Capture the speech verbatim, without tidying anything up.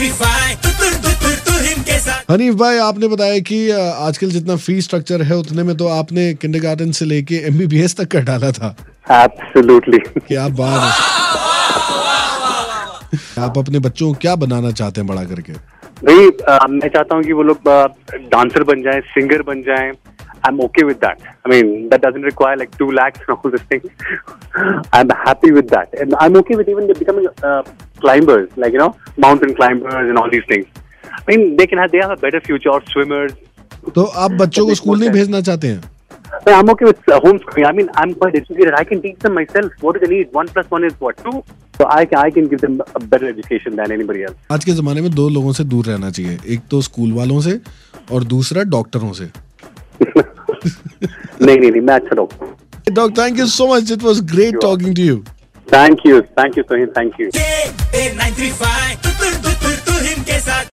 हनीफ भाई, आपने बताया कि आजकल जितना फीस स्ट्रक्चर है उतने में तो आपने किंडरगार्टन से लेके एमबीबीएस तक कर डाला था। एब्सोल्युटली। क्या बात है। आप अपने बच्चों को क्या बनाना चाहते हैं बड़ा करके? भाई मैं चाहता हूँ कि वो लोग डांसर बन जाएं, सिंगर बन जाएं। I'm okay with that. I mean, that doesn't require like two lakhs and all this thing. I'm happy with that. And I'm okay with even becoming uh, climbers, like, you know, mountain climbers and all these things. I mean, they can have, they have a better future, or swimmers. तो आप बच्चों को school नहीं भेजना चाहते हैं? I'm okay with uh, homeschooling. I mean, I'm quite educated. I can teach them myself. What do they need? One plus one is what? Two? So I can, I can give them a better education than anybody else. आज के जमाने में दो लोगों से दूर रहना चाहिए, एक तो स्कूल वालों से और दूसरा डॉक्टरों से। नहीं नहीं नहीं मैं अच्छा doctor. Doctor, thank you so much, it was great talking to you. Thank you, thank you Sohin, thank you.